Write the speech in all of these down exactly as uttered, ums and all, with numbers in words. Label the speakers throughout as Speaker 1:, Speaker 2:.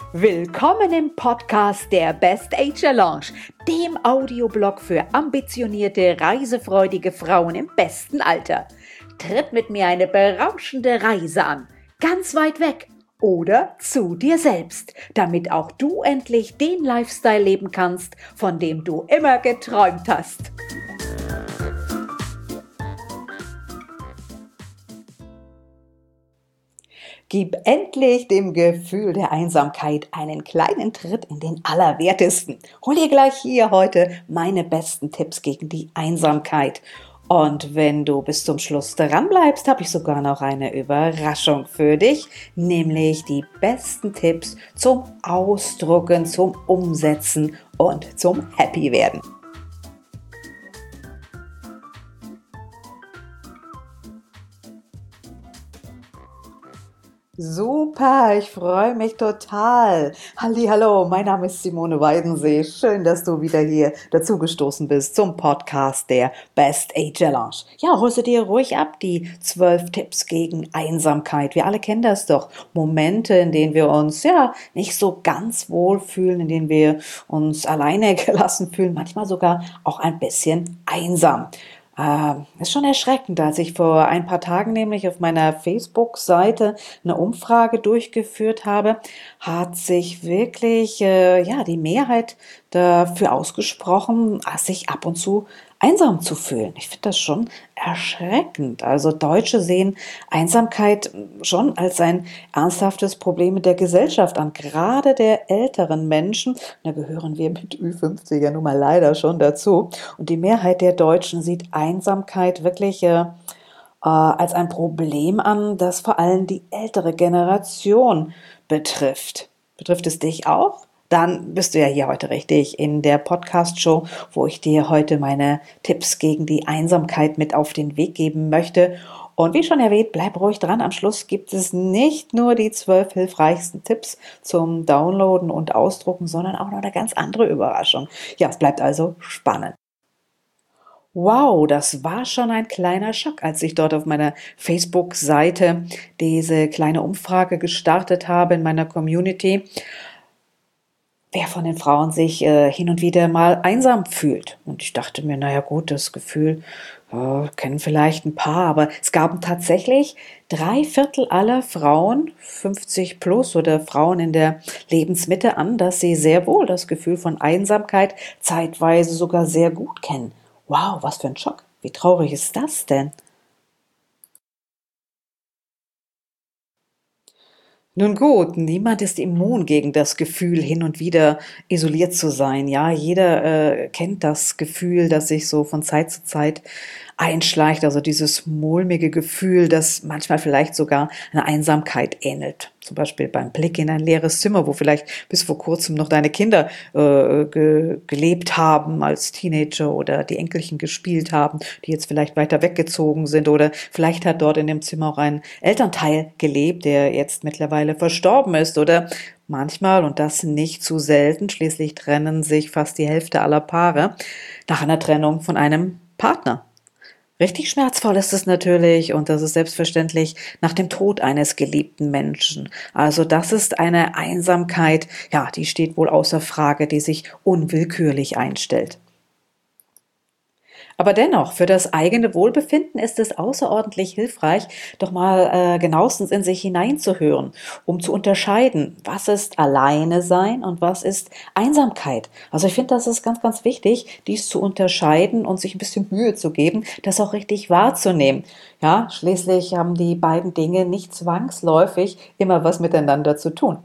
Speaker 1: Willkommen im Podcast der Best Age Lounge, dem Audioblog für ambitionierte, reisefreudige Frauen im besten Alter. Tritt mit mir eine berauschende Reise an, ganz weit weg oder zu dir selbst, damit auch du endlich den Lifestyle leben kannst, von dem du immer geträumt hast. Gib endlich dem Gefühl der Einsamkeit einen kleinen Tritt in den Allerwertesten. Hol dir gleich hier heute meine besten Tipps gegen die Einsamkeit. Und wenn du bis zum Schluss dran bleibst, habe ich sogar noch eine Überraschung für dich, nämlich die besten Tipps zum Ausdrucken, zum Umsetzen und zum Happy werden. Super, ich freue mich total. Hallihallo, mein Name ist Simone Weidensee. Schön, dass du wieder hier dazugestoßen bist zum Podcast der Best Age Lounge. Ja, holst du dir ruhig ab, die zwölf Tipps gegen Einsamkeit. Wir alle kennen das doch. Momente, in denen wir uns ja nicht so ganz wohl fühlen, in denen wir uns alleine gelassen fühlen, manchmal sogar auch ein bisschen einsam. Äh, ist schon erschreckend, als ich vor ein paar Tagen nämlich auf meiner Facebook-Seite eine Umfrage durchgeführt habe, hat sich wirklich äh, ja die Mehrheit dafür ausgesprochen, sich ab und zu einsam zu fühlen. Ich finde das schon erschreckend. Also Deutsche sehen Einsamkeit schon als ein ernsthaftes Problem der Gesellschaft an, gerade der älteren Menschen. Da gehören wir mit Ü fünfzig ja nun mal leider schon dazu. Und die Mehrheit der Deutschen sieht Einsamkeit wirklich äh, als ein Problem an, das vor allem die ältere Generation betrifft. Betrifft es dich auch? Dann bist du ja hier heute richtig in der Podcast-Show, wo ich dir heute meine Tipps gegen die Einsamkeit mit auf den Weg geben möchte. Und wie schon erwähnt, bleib ruhig dran. Am Schluss gibt es nicht nur die zwölf hilfreichsten Tipps zum Downloaden und Ausdrucken, sondern auch noch eine ganz andere Überraschung. Ja, es bleibt also spannend. Wow, das war schon ein kleiner Schock, als ich dort auf meiner Facebook-Seite diese kleine Umfrage gestartet habe in meiner Community, wer von den Frauen sich äh, hin und wieder mal einsam fühlt. Und ich dachte mir, naja gut, das Gefühl äh, kennen vielleicht ein paar, aber es gaben tatsächlich drei Viertel aller Frauen, fünfzig plus oder Frauen in der Lebensmitte an, dass sie sehr wohl das Gefühl von Einsamkeit zeitweise sogar sehr gut kennen. Wow, was für ein Schock. Wie traurig ist das denn? Nun gut, niemand ist immun gegen das Gefühl, hin und wieder isoliert zu sein. Ja, jeder äh, kennt das Gefühl, das sich so von Zeit zu Zeit einschleicht. Also dieses mulmige Gefühl, das manchmal vielleicht sogar einer Einsamkeit ähnelt. Zum Beispiel beim Blick in ein leeres Zimmer, wo vielleicht bis vor kurzem noch deine Kinder äh, ge gelebt haben als Teenager oder die Enkelchen gespielt haben, die jetzt vielleicht weiter weggezogen sind. Oder vielleicht hat dort in dem Zimmer auch ein Elternteil gelebt, der jetzt mittlerweile verstorben ist. Oder manchmal, und das nicht zu selten, schließlich trennen sich fast die Hälfte aller Paare nach einer Trennung von einem Partner. Richtig schmerzvoll ist es natürlich, und das ist selbstverständlich nach dem Tod eines geliebten Menschen. Also das ist eine Einsamkeit, ja, die steht wohl außer Frage, die sich unwillkürlich einstellt. Aber dennoch, für das eigene Wohlbefinden ist es außerordentlich hilfreich, doch mal äh, genauestens in sich hineinzuhören, um zu unterscheiden, was ist alleine sein und was ist Einsamkeit. Also ich finde, das ist ganz, ganz wichtig, dies zu unterscheiden und sich ein bisschen Mühe zu geben, das auch richtig wahrzunehmen. Ja, schließlich haben die beiden Dinge nicht zwangsläufig immer was miteinander zu tun.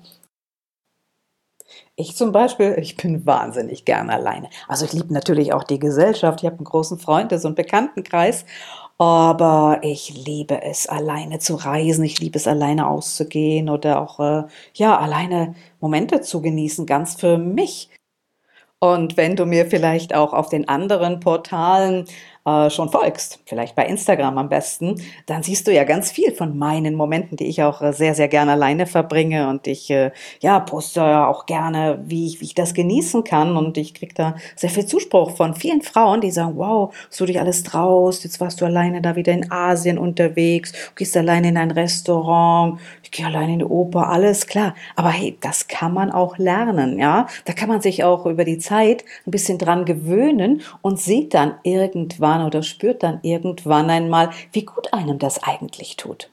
Speaker 1: Ich zum Beispiel, ich bin wahnsinnig gern alleine. Also ich liebe natürlich auch die Gesellschaft. Ich habe einen großen Freundes- und Bekanntenkreis, aber ich liebe es, alleine zu reisen. Ich liebe es, alleine auszugehen oder auch äh, ja alleine Momente zu genießen, ganz für mich. Und wenn du mir vielleicht auch auf den anderen Portalen äh, schon folgst, vielleicht bei Instagram am besten, dann siehst du ja ganz viel von meinen Momenten, die ich auch äh, sehr, sehr gerne alleine verbringe und ich äh, ja, poste ja auch gerne, wie ich, wie ich das genießen kann und ich kriege da sehr viel Zuspruch von vielen Frauen, die sagen, wow, was du dich alles traust, jetzt warst du alleine da wieder in Asien unterwegs, du gehst alleine in ein Restaurant, ich gehe alleine in die Oper, alles klar. Aber hey, das kann man auch lernen, ja. Da kann man sich auch über die Zeit ein bisschen dran gewöhnen und sieht dann irgendwann oder spürt dann irgendwann einmal, wie gut einem das eigentlich tut.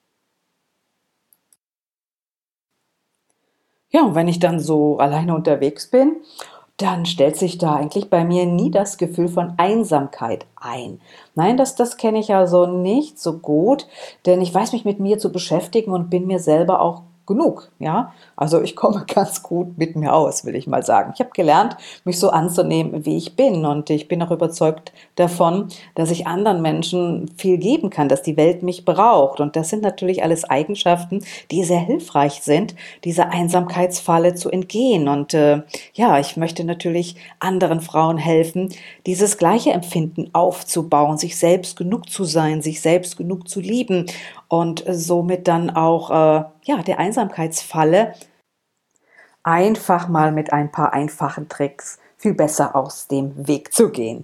Speaker 1: Ja, und wenn ich dann so alleine unterwegs bin, dann stellt sich da eigentlich bei mir nie das Gefühl von Einsamkeit ein. Nein, das, das kenne ich also nicht so gut, denn ich weiß mich mit mir zu beschäftigen und bin mir selber auch genug, ja. Also ich komme ganz gut mit mir aus, will ich mal sagen. Ich habe gelernt, mich so anzunehmen, wie ich bin und ich bin auch überzeugt davon, dass ich anderen Menschen viel geben kann, dass die Welt mich braucht und das sind natürlich alles Eigenschaften, die sehr hilfreich sind, dieser Einsamkeitsfalle zu entgehen und äh, ja, ich möchte natürlich anderen Frauen helfen, dieses gleiche Empfinden aufzubauen, sich selbst genug zu sein, sich selbst genug zu lieben und somit dann auch äh, ja, der Einsamkeitsfalle einfach mal mit ein paar einfachen Tricks viel besser aus dem Weg zu gehen.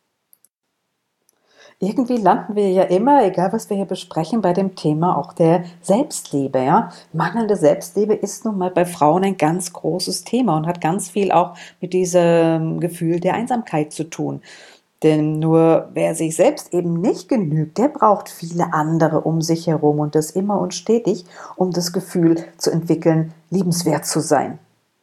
Speaker 1: Irgendwie landen wir ja immer, egal was wir hier besprechen, bei dem Thema auch der Selbstliebe, ja. Mangelnde Selbstliebe ist nun mal bei Frauen ein ganz großes Thema und hat ganz viel auch mit diesem Gefühl der Einsamkeit zu tun. Denn nur wer sich selbst eben nicht genügt, der braucht viele andere um sich herum und das immer und stetig, um das Gefühl zu entwickeln, liebenswert zu sein.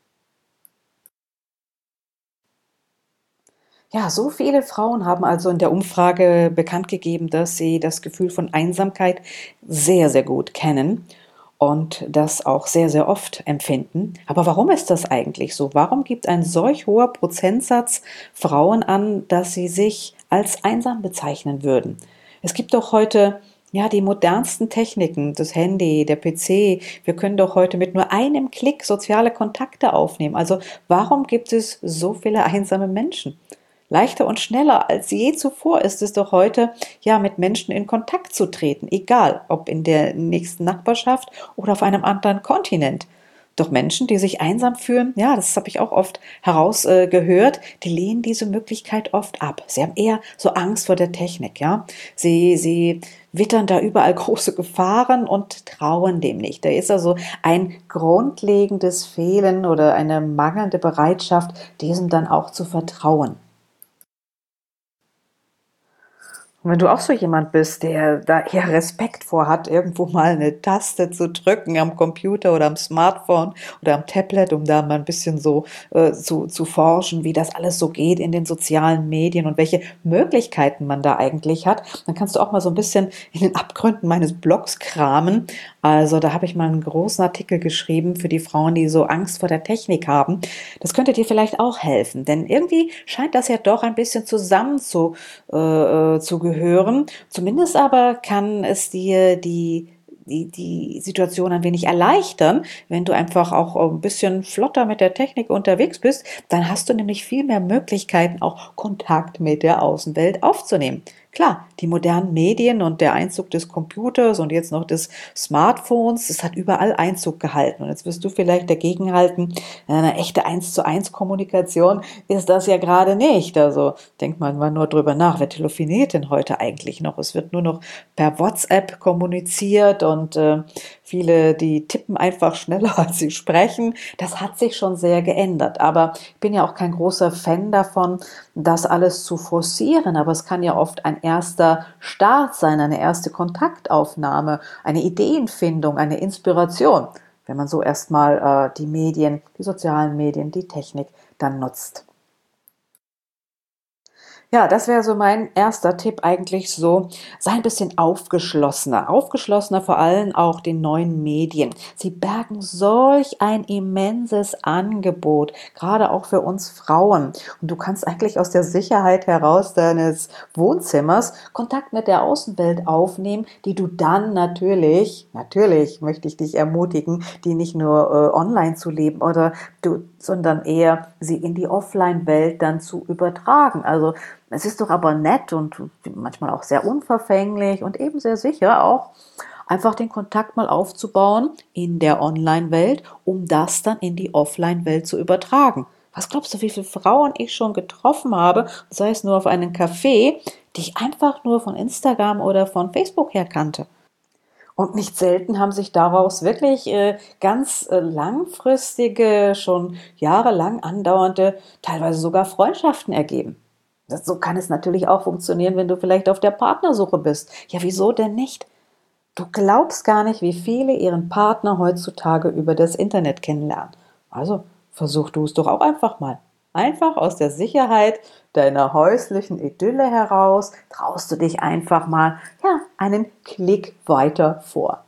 Speaker 1: Ja, so viele Frauen haben also in der Umfrage bekannt gegeben, dass sie das Gefühl von Einsamkeit sehr, sehr gut kennen und das auch sehr, sehr oft empfinden. Aber warum ist das eigentlich so? Warum gibt ein solch hoher Prozentsatz Frauen an, dass sie sich als einsam bezeichnen würden? Es gibt doch heute ja die modernsten Techniken, das Handy, der P C. Wir können doch heute mit nur einem Klick soziale Kontakte aufnehmen. Also warum gibt es so viele einsame Menschen? Leichter und schneller als je zuvor ist es doch heute, ja, mit Menschen in Kontakt zu treten, egal ob in der nächsten Nachbarschaft oder auf einem anderen Kontinent. Doch Menschen, die sich einsam fühlen, ja, das habe ich auch oft herausgehört, äh, die lehnen diese Möglichkeit oft ab. Sie haben eher so Angst vor der Technik, ja. Sie, sie wittern da überall große Gefahren und trauen dem nicht. Da ist also ein grundlegendes Fehlen oder eine mangelnde Bereitschaft, diesem dann auch zu vertrauen. Und wenn du auch so jemand bist, der da eher Respekt vor hat, irgendwo mal eine Taste zu drücken am Computer oder am Smartphone oder am Tablet, um da mal ein bisschen so äh, zu, zu forschen, wie das alles so geht in den sozialen Medien und welche Möglichkeiten man da eigentlich hat, dann kannst du auch mal so ein bisschen in den Abgründen meines Blogs kramen. Also da habe ich mal einen großen Artikel geschrieben für die Frauen, die so Angst vor der Technik haben. Das könnte dir vielleicht auch helfen, denn irgendwie scheint das ja doch ein bisschen zusammen zu, äh, äh, zu gehören. Zumindest aber kann es dir die die, die Situation ein wenig erleichtern, wenn du einfach auch ein bisschen flotter mit der Technik unterwegs bist, dann hast du nämlich viel mehr Möglichkeiten, auch Kontakt mit der Außenwelt aufzunehmen. Klar, die modernen Medien und der Einzug des Computers und jetzt noch des Smartphones, das hat überall Einzug gehalten. Und jetzt wirst du vielleicht dagegenhalten, eine echte eins zu eins Kommunikation ist das ja gerade nicht. Also denkt man mal nur drüber nach, wer telefoniert denn heute eigentlich noch? Es wird nur noch per WhatsApp kommuniziert und äh, viele, die tippen einfach schneller, als sie sprechen. Das hat sich schon sehr geändert. Aber ich bin ja auch kein großer Fan davon, das alles zu forcieren. Aber es kann ja oft ein erster Start sein, eine erste Kontaktaufnahme, eine Ideenfindung, eine Inspiration, wenn man so erstmal äh, die Medien, die sozialen Medien, die Technik dann nutzt. Ja, das wäre so mein erster Tipp eigentlich so, sei ein bisschen aufgeschlossener. Aufgeschlossener vor allem auch den neuen Medien. Sie bergen solch ein immenses Angebot, gerade auch für uns Frauen. Und du kannst eigentlich aus der Sicherheit heraus deines Wohnzimmers Kontakt mit der Außenwelt aufnehmen, die du dann natürlich, natürlich möchte ich dich ermutigen, die nicht nur äh, online zu leben oder du, sondern eher sie in die Offline-Welt dann zu übertragen. Also Es ist doch aber nett und manchmal auch sehr unverfänglich und eben sehr sicher auch, einfach den Kontakt mal aufzubauen in der Online-Welt, um das dann in die Offline-Welt zu übertragen. Was glaubst du, wie viele Frauen ich schon getroffen habe, sei es nur auf einen Café, die ich einfach nur von Instagram oder von Facebook her kannte? Und nicht selten haben sich daraus wirklich äh, ganz äh, langfristige, schon jahrelang andauernde, teilweise sogar Freundschaften ergeben. Das, so kann es natürlich auch funktionieren, wenn du vielleicht auf der Partnersuche bist. Ja, wieso denn nicht? Du glaubst gar nicht, wie viele ihren Partner heutzutage über das Internet kennenlernen. Also versuch du es doch auch einfach mal. Einfach aus der Sicherheit deiner häuslichen Idylle heraus traust du dich einfach mal, ja, einen Klick weiter vor.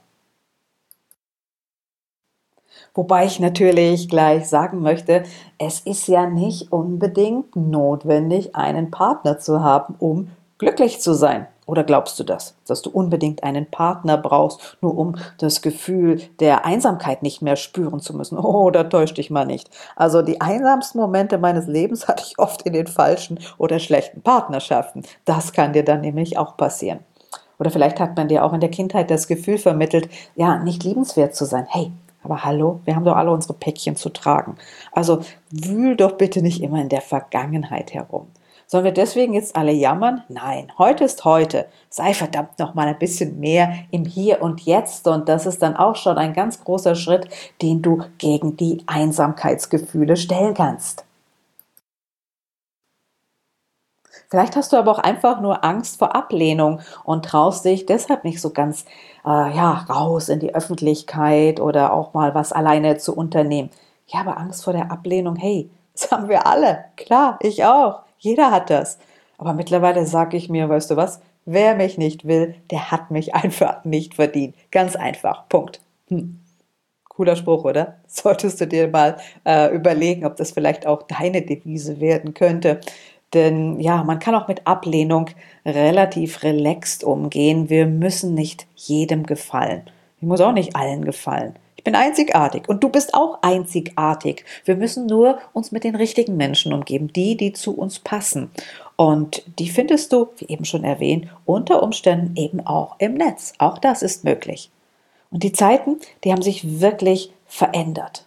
Speaker 1: Wobei ich natürlich gleich sagen möchte, es ist ja nicht unbedingt notwendig, einen Partner zu haben, um glücklich zu sein. Oder glaubst du das, dass du unbedingt einen Partner brauchst, nur um das Gefühl der Einsamkeit nicht mehr spüren zu müssen? Oh, da täusch dich mal nicht. Also die einsamsten Momente meines Lebens hatte ich oft in den falschen oder schlechten Partnerschaften. Das kann dir dann nämlich auch passieren. Oder vielleicht hat man dir auch in der Kindheit das Gefühl vermittelt, ja, nicht liebenswert zu sein. Hey, aber hallo, wir haben doch alle unsere Päckchen zu tragen. Also wühl doch bitte nicht immer in der Vergangenheit herum. Sollen wir deswegen jetzt alle jammern? Nein, heute ist heute. Sei verdammt noch mal ein bisschen mehr im Hier und Jetzt. Und das ist dann auch schon ein ganz großer Schritt, den du gegen die Einsamkeitsgefühle stellen kannst. Vielleicht hast du aber auch einfach nur Angst vor Ablehnung und traust dich deshalb nicht so ganz äh, ja, raus in die Öffentlichkeit oder auch mal was alleine zu unternehmen. Ja, aber Angst vor der Ablehnung, hey, das haben wir alle. Klar, ich auch. Jeder hat das. Aber mittlerweile sage ich mir, weißt du was, wer mich nicht will, der hat mich einfach nicht verdient. Ganz einfach. Punkt. Hm. Cooler Spruch, oder? Solltest du dir mal äh, überlegen, ob das vielleicht auch deine Devise werden könnte. Denn ja, man kann auch mit Ablehnung relativ relaxed umgehen. Wir müssen nicht jedem gefallen. Ich muss auch nicht allen gefallen. Ich bin einzigartig und du bist auch einzigartig. Wir müssen nur uns mit den richtigen Menschen umgeben, die, die zu uns passen. Und die findest du, wie eben schon erwähnt, unter Umständen eben auch im Netz. Auch das ist möglich. Und die Zeiten, die haben sich wirklich verändert.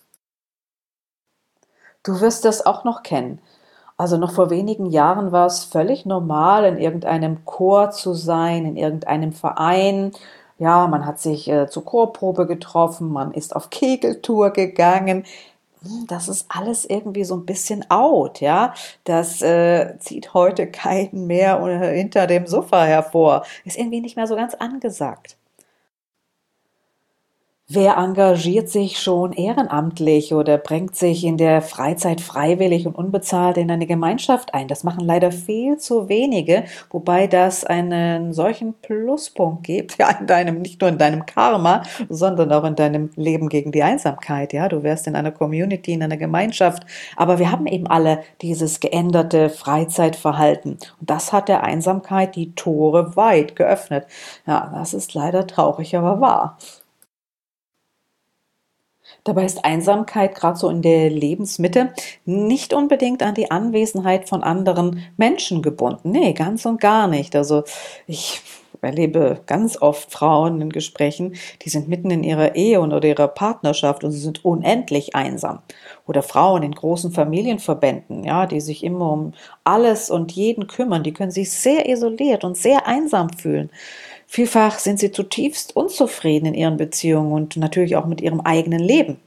Speaker 1: Du wirst das auch noch kennen. Also noch vor wenigen Jahren war es völlig normal, in irgendeinem Chor zu sein, in irgendeinem Verein. Ja, man hat sich äh, zur Chorprobe getroffen, man ist auf Kegeltour gegangen. Hm, Das ist alles irgendwie so ein bisschen out, ja. Das äh, zieht heute keinen mehr äh, hinter dem Sofa hervor. Ist irgendwie nicht mehr so ganz angesagt. Wer engagiert sich schon ehrenamtlich oder bringt sich in der Freizeit freiwillig und unbezahlt in eine Gemeinschaft ein? Das machen leider viel zu wenige, wobei das einen solchen Pluspunkt gibt, ja, in deinem, nicht nur in deinem Karma, sondern auch in deinem Leben gegen die Einsamkeit. Ja, du wärst in einer Community, in einer Gemeinschaft, aber wir haben eben alle dieses geänderte Freizeitverhalten und das hat der Einsamkeit die Tore weit geöffnet. Ja, das ist leider traurig, aber wahr. Dabei ist Einsamkeit gerade so in der Lebensmitte nicht unbedingt an die Anwesenheit von anderen Menschen gebunden. Nee, ganz und gar nicht. Also ich erlebe ganz oft Frauen in Gesprächen, die sind mitten in ihrer Ehe und oder ihrer Partnerschaft und sie sind unendlich einsam. Oder Frauen in großen Familienverbänden, ja, die sich immer um alles und jeden kümmern, die können sich sehr isoliert und sehr einsam fühlen. Vielfach sind sie zutiefst unzufrieden in ihren Beziehungen und natürlich auch mit ihrem eigenen Leben.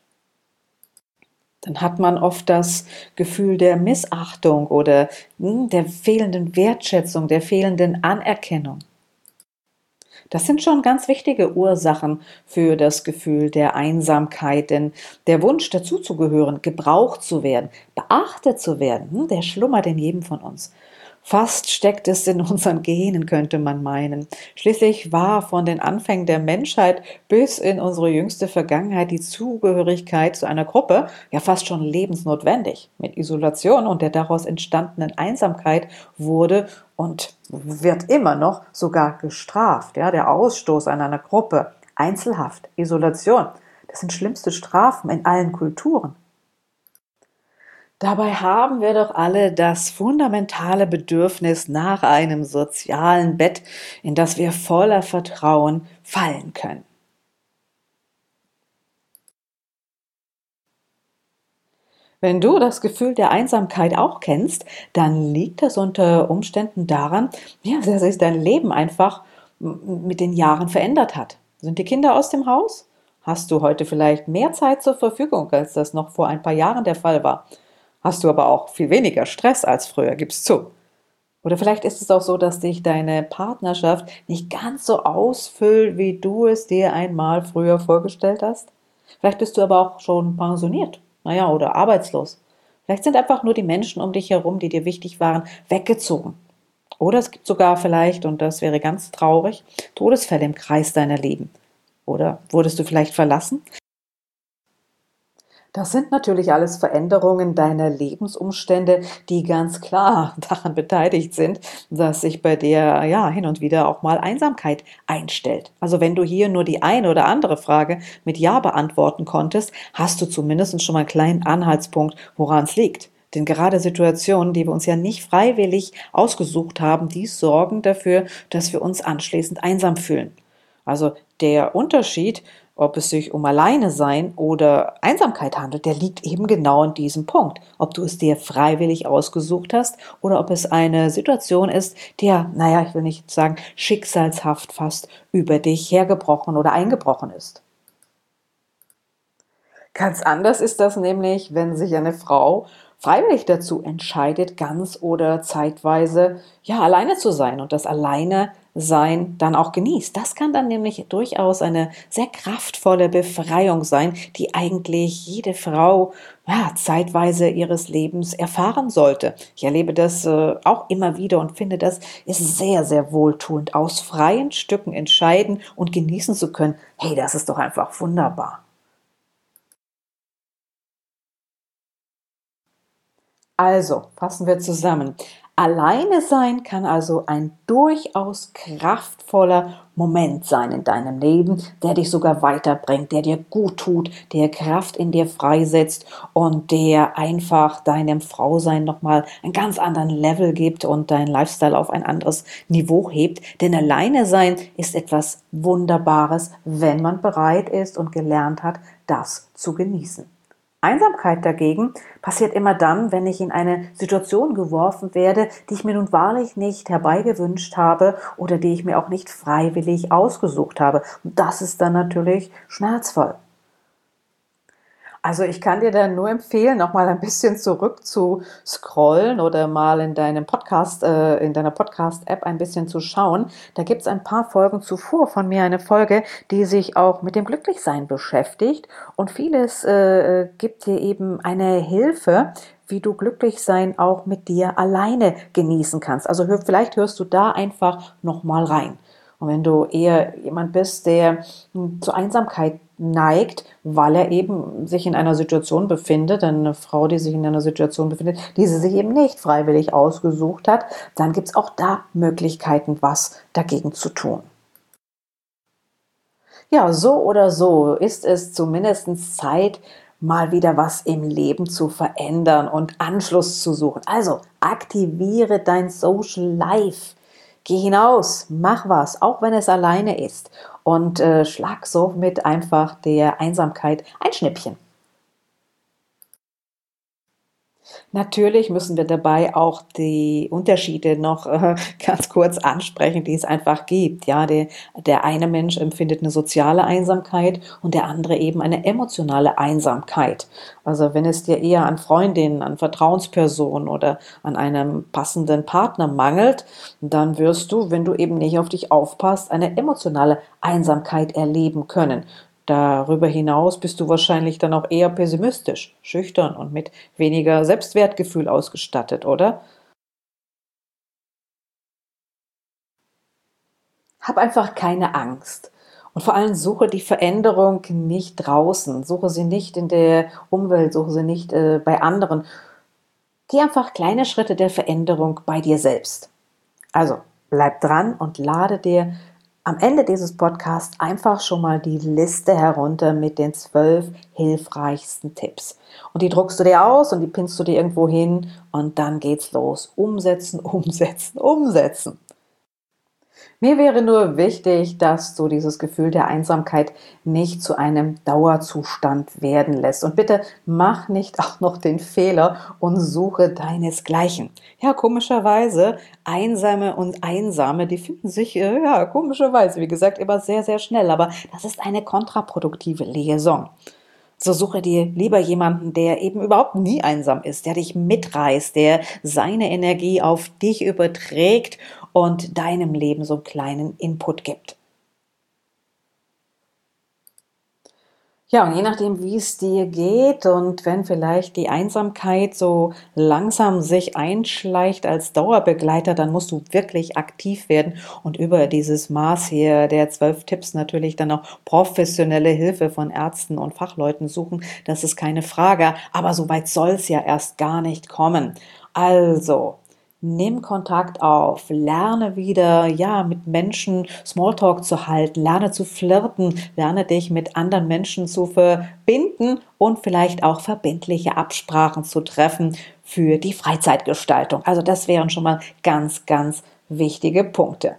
Speaker 1: Dann hat man oft das Gefühl der Missachtung oder hm, der fehlenden Wertschätzung, der fehlenden Anerkennung. Das sind schon ganz wichtige Ursachen für das Gefühl der Einsamkeit, denn der Wunsch dazuzugehören, gebraucht zu werden, beachtet zu werden, hm, der schlummert in jedem von uns. Fast steckt es in unseren Genen, könnte man meinen. Schließlich war von den Anfängen der Menschheit bis in unsere jüngste Vergangenheit die Zugehörigkeit zu einer Gruppe ja fast schon lebensnotwendig. Mit Isolation und der daraus entstandenen Einsamkeit wurde und wird immer noch sogar gestraft. Ja, der Ausstoß an einer Gruppe, Einzelhaft, Isolation, das sind schlimmste Strafen in allen Kulturen. Dabei haben wir doch alle das fundamentale Bedürfnis nach einem sozialen Bett, in das wir voller Vertrauen fallen können. Wenn du das Gefühl der Einsamkeit auch kennst, dann liegt das unter Umständen daran, ja, dass sich dein Leben einfach m- mit den Jahren verändert hat. Sind die Kinder aus dem Haus? Hast du heute vielleicht mehr Zeit zur Verfügung, als das noch vor ein paar Jahren der Fall war? Hast du aber auch viel weniger Stress als früher, gib's zu. Oder vielleicht ist es auch so, dass dich deine Partnerschaft nicht ganz so ausfüllt, wie du es dir einmal früher vorgestellt hast. Vielleicht bist du aber auch schon pensioniert, naja, oder arbeitslos. Vielleicht sind einfach nur die Menschen um dich herum, die dir wichtig waren, weggezogen. Oder es gibt sogar vielleicht, und das wäre ganz traurig, Todesfälle im Kreis deiner Leben. Oder wurdest du vielleicht verlassen? Das sind natürlich alles Veränderungen deiner Lebensumstände, die ganz klar daran beteiligt sind, dass sich bei dir ja hin und wieder auch mal Einsamkeit einstellt. Also wenn du hier nur die eine oder andere Frage mit Ja beantworten konntest, hast du zumindest schon mal einen kleinen Anhaltspunkt, woran es liegt. Denn gerade Situationen, die wir uns ja nicht freiwillig ausgesucht haben, die sorgen dafür, dass wir uns anschließend einsam fühlen. Also der Unterschied, ob es sich um Alleinesein oder Einsamkeit handelt, der liegt eben genau in diesem Punkt. Ob du es dir freiwillig ausgesucht hast oder ob es eine Situation ist, die ja, naja, ich will nicht sagen, schicksalshaft fast über dich hergebrochen oder eingebrochen ist. Ganz anders ist das nämlich, wenn sich eine Frau freiwillig dazu entscheidet, ganz oder zeitweise ja alleine zu sein und das Alleine-Sein dann auch genießt. Das kann dann nämlich durchaus eine sehr kraftvolle Befreiung sein, die eigentlich jede Frau ja, zeitweise ihres Lebens erfahren sollte. Ich erlebe das äh, auch immer wieder und finde, das ist sehr, sehr wohltuend, aus freien Stücken entscheiden und genießen zu können. Hey, das ist doch einfach wunderbar. Also, fassen wir zusammen. Alleine sein kann also ein durchaus kraftvoller Moment sein in deinem Leben, der dich sogar weiterbringt, der dir gut tut, der Kraft in dir freisetzt und der einfach deinem Frausein nochmal einen ganz anderen Level gibt und dein Lifestyle auf ein anderes Niveau hebt. Denn alleine sein ist etwas Wunderbares, wenn man bereit ist und gelernt hat, das zu genießen. Einsamkeit dagegen passiert immer dann, wenn ich in eine Situation geworfen werde, die ich mir nun wahrlich nicht herbeigewünscht habe oder die ich mir auch nicht freiwillig ausgesucht habe. Und das ist dann natürlich schmerzvoll. Also ich kann dir dann nur empfehlen, noch mal ein bisschen zurück zu scrollen oder mal in deinem Podcast, äh, in deiner Podcast-App ein bisschen zu schauen. Da gibt's ein paar Folgen zuvor von mir eine Folge, die sich auch mit dem Glücklichsein beschäftigt und vieles äh, gibt dir eben eine Hilfe, wie du Glücklichsein auch mit dir alleine genießen kannst. Also hör, vielleicht hörst du da einfach noch mal rein. Und wenn du eher jemand bist, der hm, zur Einsamkeit neigt, weil er eben sich in einer Situation befindet, eine Frau, die sich in einer Situation befindet, die sie sich eben nicht freiwillig ausgesucht hat, dann gibt es auch da Möglichkeiten, was dagegen zu tun. Ja, so oder so ist es zumindest Zeit, mal wieder was im Leben zu verändern und Anschluss zu suchen. Also aktiviere dein Social Life. Geh hinaus, mach was, auch wenn es alleine ist. Und äh, schlag somit einfach der Einsamkeit ein Schnippchen. Natürlich müssen wir dabei auch die Unterschiede noch äh, ganz kurz ansprechen, die es einfach gibt. Ja, der, der eine Mensch empfindet eine soziale Einsamkeit und der andere eben eine emotionale Einsamkeit. Also wenn es dir eher an Freundinnen, an Vertrauenspersonen oder an einem passenden Partner mangelt, dann wirst du, wenn du eben nicht auf dich aufpasst, eine emotionale Einsamkeit erleben können. Darüber hinaus bist du wahrscheinlich dann auch eher pessimistisch, schüchtern und mit weniger Selbstwertgefühl ausgestattet, oder? Hab einfach keine Angst. Und vor allem suche die Veränderung nicht draußen, suche sie nicht in der Umwelt, suche sie nicht äh, bei anderen. Geh einfach kleine Schritte der Veränderung bei dir selbst. Also bleib dran und lade dir am Ende dieses Podcasts einfach schon mal die Liste herunter mit den zwölf hilfreichsten Tipps. Und die druckst du dir aus und die pinnst du dir irgendwo hin und dann geht's los. Umsetzen, umsetzen, umsetzen. Mir wäre nur wichtig, dass du dieses Gefühl der Einsamkeit nicht zu einem Dauerzustand werden lässt. Und bitte mach nicht auch noch den Fehler und suche deinesgleichen. Ja, komischerweise, Einsame und Einsame, die finden sich, äh, ja, komischerweise, wie gesagt, immer sehr, sehr schnell. Aber das ist eine kontraproduktive Liaison. So suche dir lieber jemanden, der eben überhaupt nie einsam ist, der dich mitreißt, der seine Energie auf dich überträgt und deinem Leben so einen kleinen Input gibt. Ja, und je nachdem, wie es dir geht und wenn vielleicht die Einsamkeit so langsam sich einschleicht als Dauerbegleiter, dann musst du wirklich aktiv werden und über dieses Maß hier der zwölf Tipps natürlich dann auch professionelle Hilfe von Ärzten und Fachleuten suchen. Das ist keine Frage, aber so weit soll es ja erst gar nicht kommen. Also, nimm Kontakt auf, lerne wieder, ja, mit Menschen Smalltalk zu halten, lerne zu flirten, lerne dich mit anderen Menschen zu verbinden und vielleicht auch verbindliche Absprachen zu treffen für die Freizeitgestaltung. Also das wären schon mal ganz, ganz wichtige Punkte.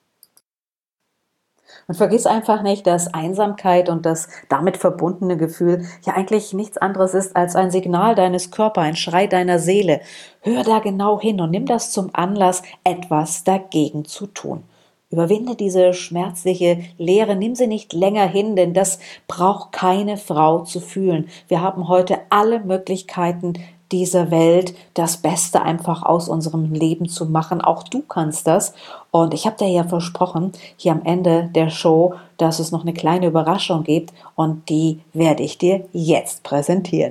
Speaker 1: Und vergiss einfach nicht, dass Einsamkeit und das damit verbundene Gefühl ja eigentlich nichts anderes ist als ein Signal deines Körpers, ein Schrei deiner Seele. Hör da genau hin und nimm das zum Anlass, etwas dagegen zu tun. Überwinde diese schmerzliche Leere, nimm sie nicht länger hin, denn das braucht keine Frau zu fühlen. Wir haben heute alle Möglichkeiten dieser Welt, das Beste einfach aus unserem Leben zu machen. Auch du kannst das. Und ich habe dir ja versprochen, hier am Ende der Show, dass es noch eine kleine Überraschung gibt und die werde ich dir jetzt präsentieren.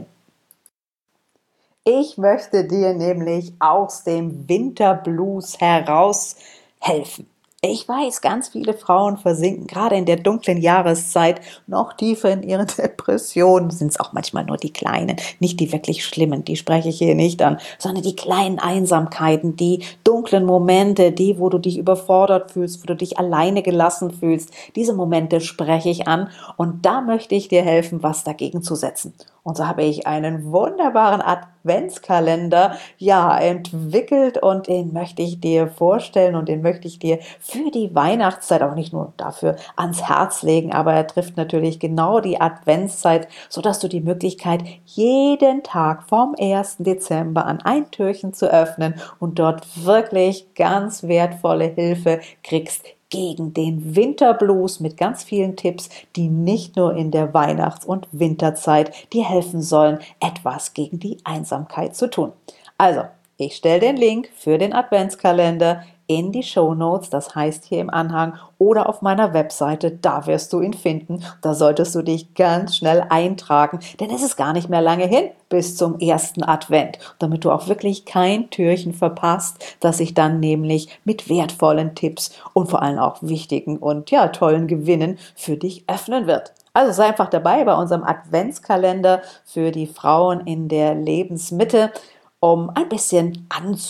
Speaker 1: Ich möchte dir nämlich aus dem Winterblues heraus helfen. Ich weiß, ganz viele Frauen versinken gerade in der dunklen Jahreszeit noch tiefer in ihre Depressionen. Sind es auch manchmal nur die kleinen, nicht die wirklich schlimmen, die spreche ich hier nicht an, sondern die kleinen Einsamkeiten, die dunklen Momente, die, wo du dich überfordert fühlst, wo du dich alleine gelassen fühlst. Diese Momente spreche ich an und da möchte ich dir helfen, was dagegen zu setzen. Und so habe ich einen wunderbaren Adventskalender, ja, entwickelt und den möchte ich dir vorstellen und den möchte ich dir für die Weihnachtszeit auch nicht nur dafür ans Herz legen, aber er trifft natürlich genau die Adventszeit, sodass du die Möglichkeit jeden Tag vom ersten Dezember an ein Türchen zu öffnen und dort wirklich ganz wertvolle Hilfe kriegst gegen den Winterblues mit ganz vielen Tipps, die nicht nur in der Weihnachts- und Winterzeit dir helfen sollen, etwas gegen die Einsamkeit zu tun. Also, ich stelle den Link für den Adventskalender in die Shownotes, das heißt hier im Anhang oder auf meiner Webseite, da wirst du ihn finden. Da solltest du dich ganz schnell eintragen, denn es ist gar nicht mehr lange hin bis zum ersten Advent, damit du auch wirklich kein Türchen verpasst, das sich dann nämlich mit wertvollen Tipps und vor allem auch wichtigen und ja, tollen Gewinnen für dich öffnen wird. Also sei einfach dabei bei unserem Adventskalender für die Frauen in der Lebensmitte, um ein bisschen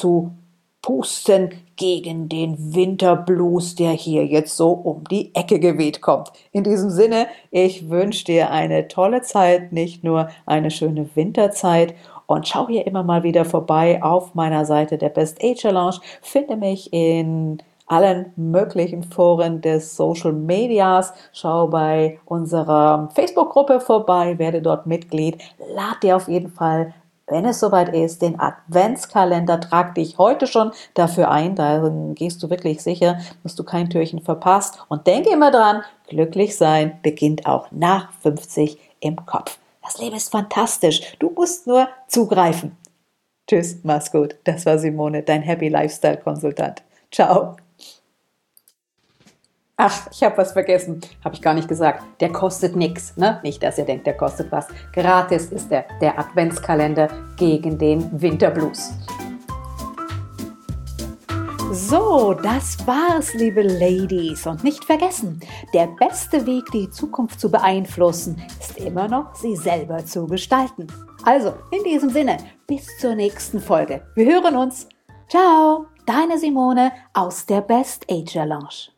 Speaker 1: anzupusten gegen den Winterblues, der hier jetzt so um die Ecke geweht kommt. In diesem Sinne, ich wünsche dir eine tolle Zeit, nicht nur eine schöne Winterzeit und schau hier immer mal wieder vorbei auf meiner Seite der Best Age Challenge. Finde mich in allen möglichen Foren des Social Medias. Schau bei unserer Facebook-Gruppe vorbei, werde dort Mitglied. Lad dir auf jeden Fall, wenn es soweit ist, den Adventskalender, trag dich heute schon dafür ein, dann gehst du wirklich sicher, dass du kein Türchen verpasst. Und denke immer dran, glücklich sein beginnt auch nach fünfzig im Kopf. Das Leben ist fantastisch, du musst nur zugreifen. Tschüss, mach's gut. Das war Simone, dein Happy Lifestyle Konsultant. Ciao. Ach, ich habe was vergessen. Habe ich gar nicht gesagt. Der kostet nichts, ne? Nicht, dass ihr denkt, der kostet was. Gratis ist der, der Adventskalender gegen den Winterblues. So, das war's, liebe Ladies. Und nicht vergessen, der beste Weg, die Zukunft zu beeinflussen, ist immer noch, sie selber zu gestalten. Also, in diesem Sinne, bis zur nächsten Folge. Wir hören uns. Ciao, deine Simone aus der Best Age Challenge.